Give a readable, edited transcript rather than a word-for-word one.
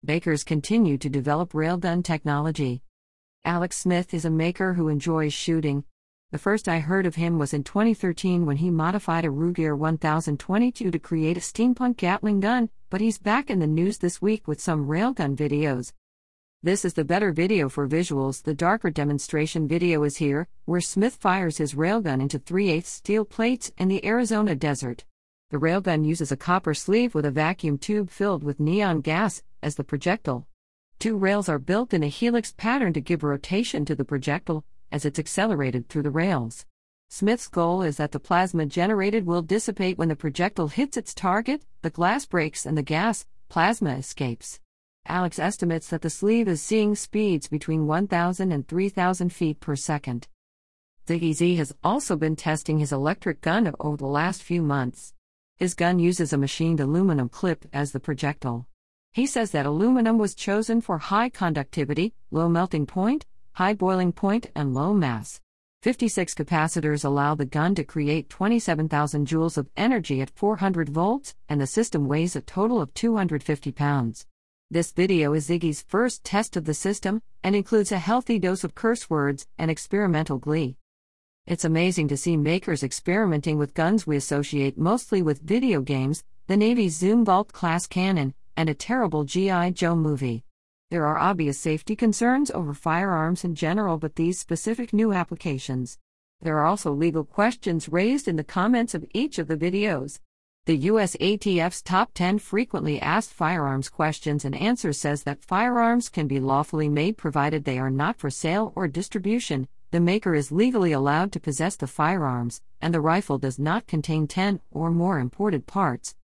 Makers continue to develop railgun technology. Alex Smith is a maker who enjoys shooting. The first I heard of him was in 2013 when he modified a Ruger 1022 to create a steampunk Gatling gun, but he's back in the news this week with some railgun videos. This is the better video for visuals. The darker demonstration video is here, where Smith fires his railgun into 3/8 steel plates in the Arizona desert. The railgun uses a copper sleeve with a vacuum tube filled with neon gas as the projectile. Two rails are built in a helix pattern to give rotation to the projectile as it's accelerated through the rails. Smith's goal is that the plasma generated will dissipate when the projectile hits its target, the glass breaks and the gas, plasma escapes. Alex estimates that the sleeve is seeing speeds between 1,000 and 3,000 feet per second. Ziggy Z has also been testing his electric gun over the last few months. His gun uses a machined aluminum clip as the projectile. He says that aluminum was chosen for high conductivity, low melting point, high boiling point, and low mass. 56 capacitors allow the gun to create 27,000 joules of energy at 400 volts, and the system weighs a total of 250 pounds. This video is Ziggy's first test of the system, and includes a healthy dose of curse words and experimental glee. It's amazing to see makers experimenting with guns we associate mostly with video games, the Navy's Zumwalt class cannon, and a terrible G.I. Joe movie. There are obvious safety concerns over firearms in general, but these specific new applications. There are also legal questions raised in the comments of each of the videos. The US ATF's Top 10 Frequently Asked Firearms Questions and Answers says that firearms can be lawfully made provided they are not for sale or distribution, the maker is legally allowed to possess the firearms, and the rifle does not contain 10 or more imported parts,